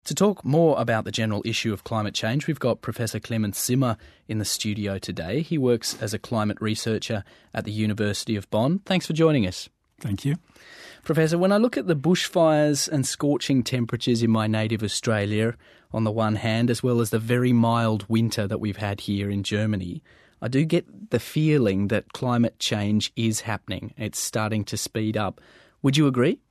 To talk more about the general issue of climate change, we've got Professor Clemens Simmer in the studio today. He works as a climate researcher at the University of Bonn. Thanks for joining us. Thank you. Professor, when I look at the bushfires and scorching temperatures in my native Australia on the one hand, as well as the very mild winter that we've had here in Germany, I do get the feeling that climate change is happening. It's starting to speed up. Would you agree?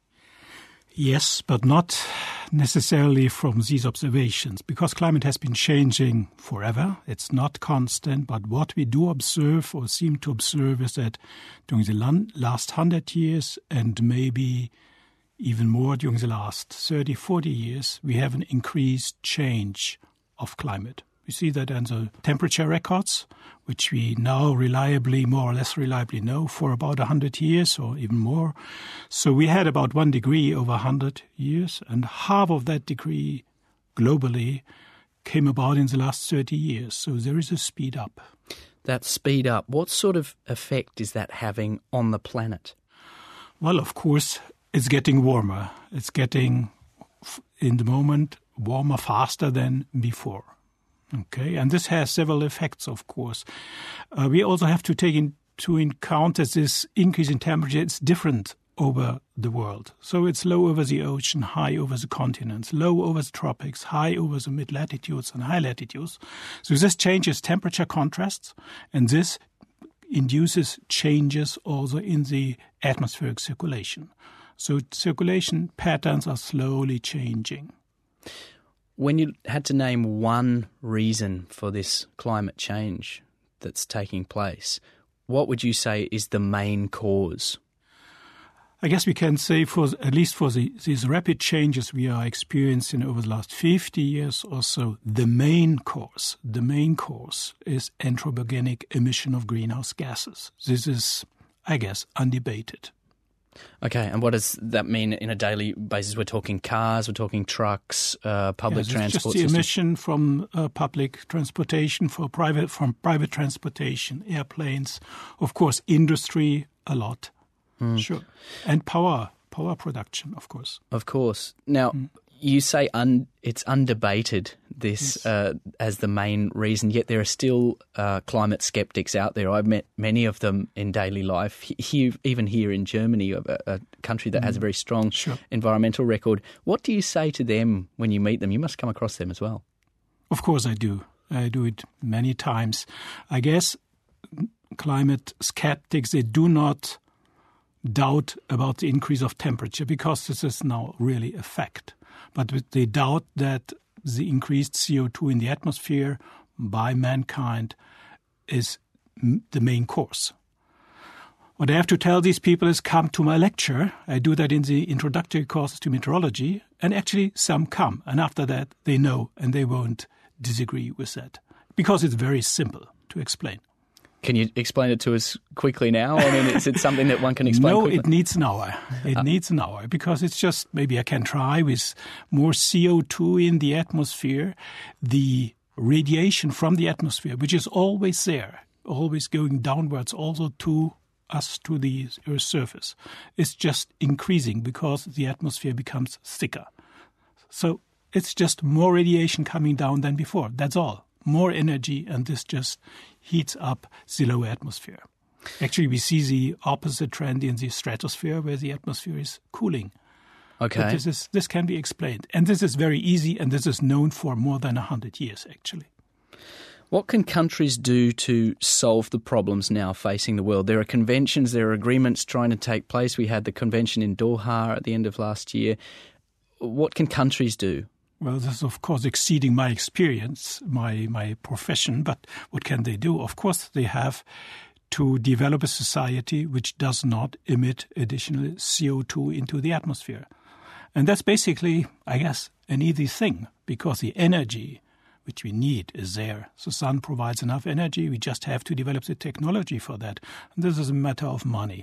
Yes, but not necessarily from these observations, because climate has been changing forever. It's not constant, but what we do observe or seem to observe is that during the last 100 years and maybe even more during the last 30, 40 years, we have an increased change of climate. We see that in the temperature records, which we now reliably, more or less reliably know for about 100 years or even more. So we had about 1 degree over 100 years, and half of that degree globally came about in the last 30 years. So there is a speed up. That speed up, what sort of effect is that having on the planet? Well, of course, it's getting warmer. It's getting, in the moment, warmer faster than before. Okay, and this has several effects, of course. We also have to take into account that this increase in temperature is different over the world. So it's low over the ocean, high over the continents, low over the tropics, high over the mid-latitudes and high latitudes. So this changes temperature contrasts, and this induces changes also in the atmospheric circulation. So circulation patterns are slowly changing. When you had to name one reason for this climate change that's taking place, what would you say is the main cause? I guess we can say, at least for these rapid changes we are experiencing over the last 50 years or so, the main cause is anthropogenic emission of greenhouse gases. This is, I guess, undebated. Okay, and what does that mean in a daily basis? We're talking cars, we're talking trucks, public transport just the systems. emission from public transportation, from private transportation, airplanes, of course, industry a lot, sure, and power production, of course. Of course. Now, you say it's undebated, this as the main reason, yet there are still climate skeptics out there. I've met many of them in daily life, even here in Germany, a country that has a very strong environmental record. What do you say to them when you meet them? You must come across them as well. Of course I do. I do it many times. I guess climate skeptics, they do not doubt about the increase of temperature because this is now really a fact. But they doubt that the increased CO2 in the atmosphere by mankind is the main cause. What I have to tell these people is come to my lecture. I do that in the introductory courses to meteorology, and actually some come. And after that, they know and they won't disagree with that because it's very simple to explain. Can you explain it to us quickly now? I mean, is it something that one can explain quickly? No, it needs an hour. It needs an hour because it's just, maybe I can try with more CO2 in the atmosphere, the radiation from the atmosphere, which is always there, always going downwards also to us, to the Earth's surface, is just increasing because the atmosphere becomes thicker. So it's just more radiation coming down than before. That's all. More energy, and this just heats up the lower atmosphere. Actually, we see the opposite trend in the stratosphere, where the atmosphere is cooling. Okay. But this can be explained. And this is very easy, and this is known for more than 100 years, actually. What can countries do to solve the problems now facing the world? There are conventions, there are agreements trying to take place. We had the convention in Doha at the end of last year. What can countries do? Well, this is, of course, exceeding my experience, my profession, but what can they do? Of course, they have to develop a society which does not emit additional CO2 into the atmosphere. And that's basically, I guess, an easy thing, because the energy which we need is there. The sun provides enough energy. We just have to develop the technology for that. And this is a matter of money.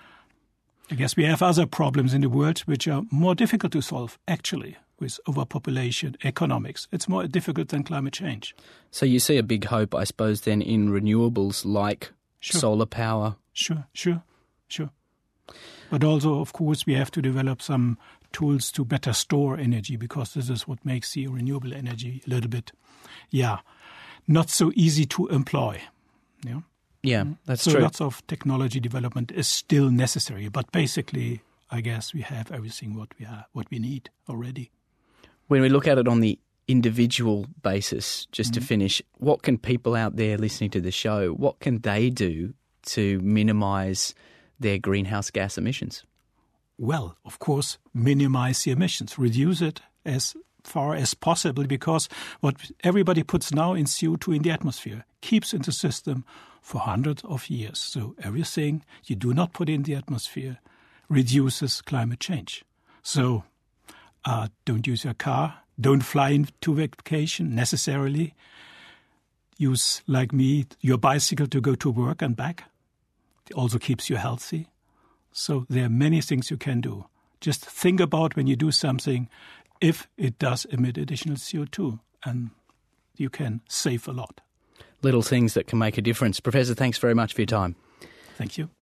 I guess we have other problems in the world which are more difficult to solve, actually, with overpopulation, economics. It's more difficult than climate change. So you see a big hope, I suppose, then in renewables like solar power? Sure. But also, of course, we have to develop some tools to better store energy, because this is what makes the renewable energy a little bit, not so easy to employ. Yeah. Yeah, that's so true. So lots of technology development is still necessary, but basically, I guess we have everything what we need already. When we look at it on the individual basis, just to finish, what can people out there listening to the show, what can they do to minimise their greenhouse gas emissions? Well, of course, minimise the emissions, reduce it as far as possible, because what everybody puts now in CO2 in the atmosphere keeps in the system for hundreds of years. So everything you do not put in the atmosphere reduces climate change. So don't use your car, don't fly into vacation necessarily. Use, like me, your bicycle to go to work and back. It also keeps you healthy. So there are many things you can do. Just think about when you do something, if it does emit additional CO2, and you can save a lot. Little things that can make a difference. Professor, thanks very much for your time. Thank you.